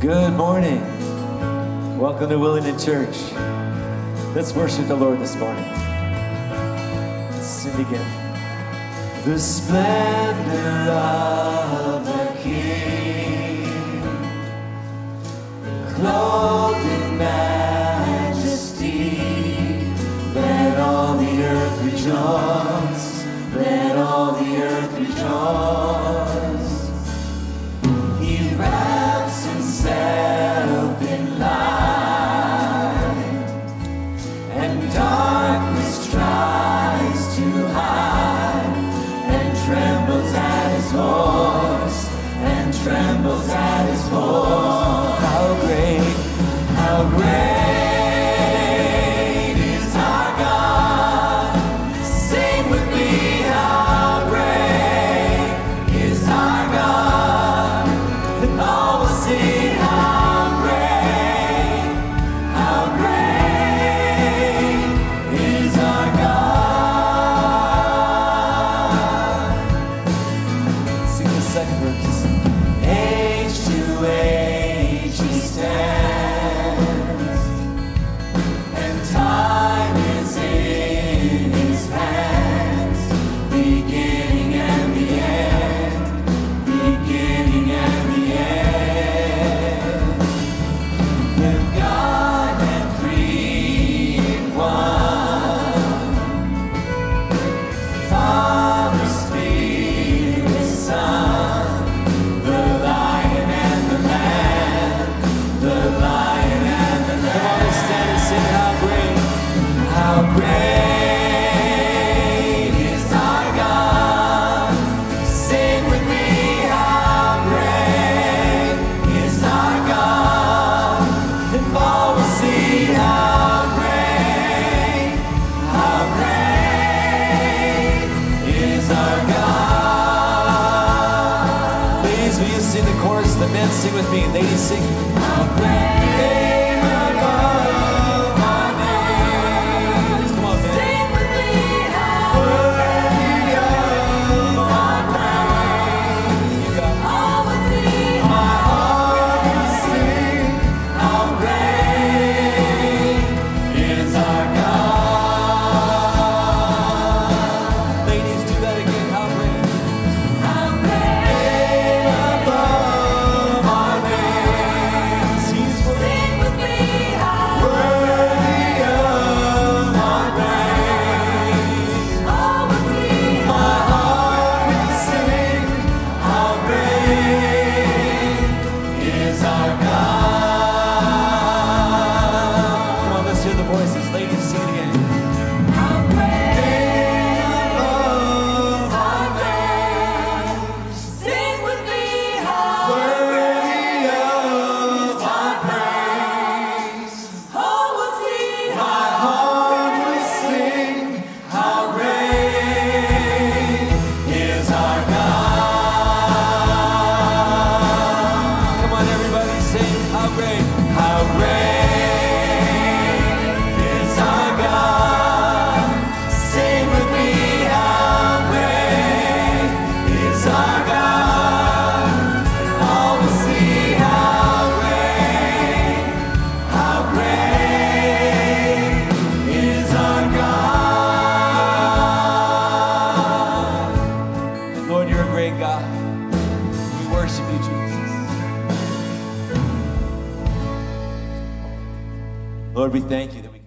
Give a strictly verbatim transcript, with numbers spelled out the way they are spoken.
Good morning. Welcome to Willington Church. Let's worship the Lord this morning. Let's sing again. The splendor of the King, clothed in majesty, let all the earth rejoice, let all the earth rejoice. He wraps himself in light, and darkness tries to hide, and trembles at his voice, and trembles at his voice. How great, how great is our God. Sing with me, how great is our God. And all will see how great, how great is our God. Sing the second verse. Age to age he stands, and time is in his hands, beginning and the end, beginning and the end. The God and three in one, Father, Spirit, Son, the Lion and the Lamb, the Lion and the Lamb. Come on, let's stand and sing how great, how great is our God. Sing with me, how great is our God. And all will see how great, how great is our God. Ladies, will you sing the chorus? The men sing with me. Ladies, sing. How great above our names. Come on, men. Sing with me. How worthy of our praise. You got it. All will see. My heart will sing. How great is our God. Ladies, do that again. How great. How great above our names. He's Sing with me, how worthy of our praise. all will see My heart will sing, how great is our God. Come on, let's hear the voices. Ladies, sing it again. how great Above our praise. Sing with me, how worthy of our praise. all will see My heart will sing, how great is our God. Come on, everybody, sing, how great, how great is our God. Sing with me, how great is our God. All will see how great, how great is our God. Lord, you're a great God. We worship you, Jesus. Lord, we thank you that we